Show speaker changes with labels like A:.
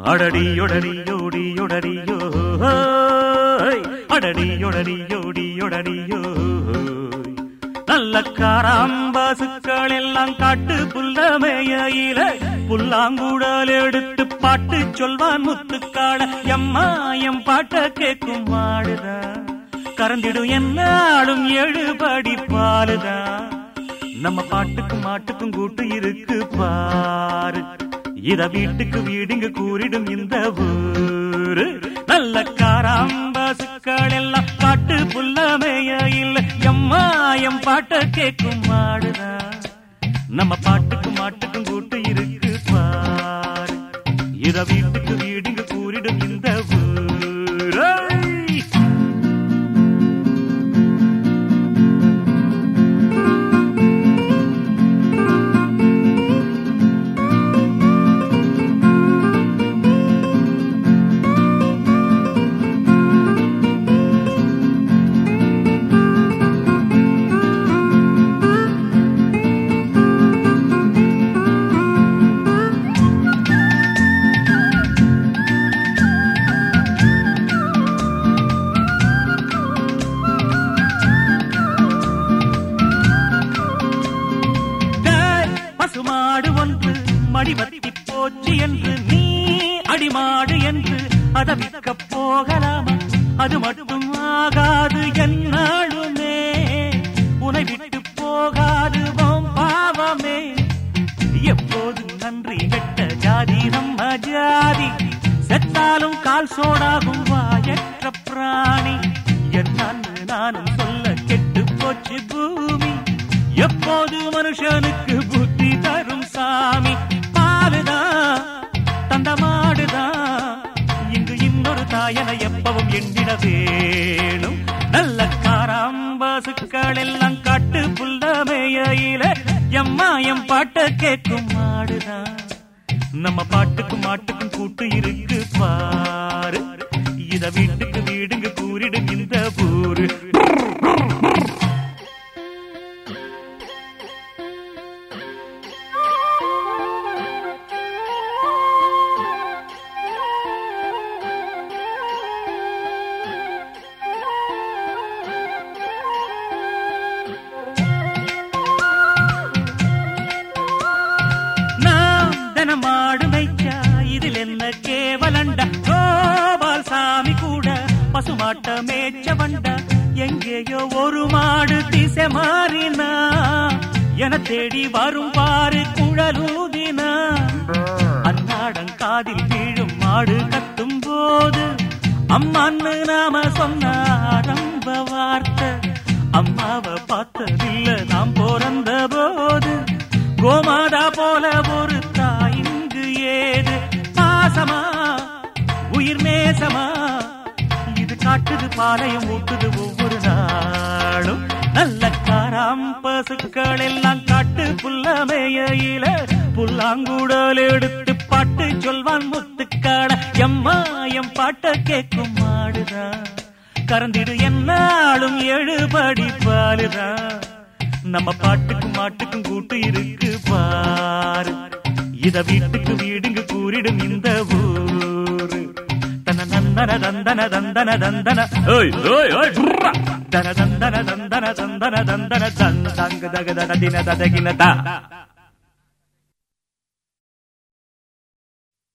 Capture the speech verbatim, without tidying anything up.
A: அடடியொடடியோடியொடடியோ அடடியொடடியோடியொடடியோ நல்ல காராம்பாசுக்கள் எல்லாம் காட்டு புல்லமேயில புல்லாங்குடல் எடுத்து பாட்டு சொல்வான் முத்துக்காட எம்மா எம் பாட்ட கேட்கும் மாடுதா கறந்திடும் என்னாலும் எழுபடி பாலுதா நம்ம பாட்டுக்கும் மாட்டுக்கும் கூட்டு இருக்கு பாரு இத வீட்டுக்கு வீடுங்க கூறிடும் இந்த ஊரு நல்ல காராம்பாசுக்கள் எல்லாம் காட்டு புல்லமேயில எம்மா எம் பாட்ட கேட்கும் மாடுதா நம்ம பாட்டுக்கும் மாட்டுக்கும் கூட்டு இருக்கு பாரு இத வீட்டுக்கு வீடுங்க கூறிடும் இந்த ஊரு மாடு ஒன்று மடிவத்தி போச்சு என்று நீ அடிமாடு என்று அதை விற்க போகலாமா அது மட்டும் ஆகாது என்னாலுமே உனை விட்டு போகாது பாவமே எப்போது நன்றி கெட்ட ஜாதி நம்ம ஜாதி செத்தாலும் கால் சோடாகும் வாயற்ற பிராணி என்னான்னு நானும் சொல்ல கெட்டு போச்சு பூமி எப்போது மனுஷனுக்கு புத்தி தரும் சாமி பாலுதான் தந்த மாடுதான் இங்கு இன்னொரு தாயனை எப்பவும் எண்ணிட வேணும் நல்ல காராம்பாசுக்கள் எல்லாம் காட்டு புல்லமேயில எம்மா எம் பாட்ட கேட்கும் மாடுதான் நம்ம பாட்டுக்கும் மாட்டுக்கும் கூட்டு இருக்கு பாரு இத வீட்டுக்கு வீடுங்க கூறிடும் இந்த ஊரு மாடு மேய்ச்சா இதில் என்ன கேவலண்டா கோபால் சாமி கூட பசுமாட்ட மேய்ச்ச வண்டா எங்கேயோ ஒரு மாடு திசை மாறினா என தேடி வரும் பாரு குழலூதினா அன்னாடம் காதில் வீழும் மாடு கத்தும் போது அம்மான்னு நாம சொன்ன ஆரம்ப வார்த்தை அம்மாவை பார்த்ததில்ல நாம் பிறந்த போது கோமாதா போல ஒரு தாயிங்கு ஏது பாசமா உயிர் நேசமா இது காட்டுது பாளையம் ஊட்டுது ஒவ்வொரு நாளும் நல்ல காராம்பாசுக்கள் எல்லாம் காட்டு புல்லமேயில புல்லாங்குடல் எடுத்து பாட்டு சொல்வான் முத்துக்காட எம்மா எம் பாட்ட கேட்கும் மாடுதா கறந்திடு என்னாலும் எழுபடி பாலுதா நம்ம பாட்டுக்கும் மாட்டுக்கும் கூட்டு இருக்கு பாரு இத வீட்டுக்கு வீடுங்க கூறிடும் இந்த ஊரு தன நந்தன தந்தன தந்தன தந்தன ஓய் ஓய் ஓய் தன தந்தன தந்தன தந்தன தந்தன தந்தங்க தக தன தின ததகின தா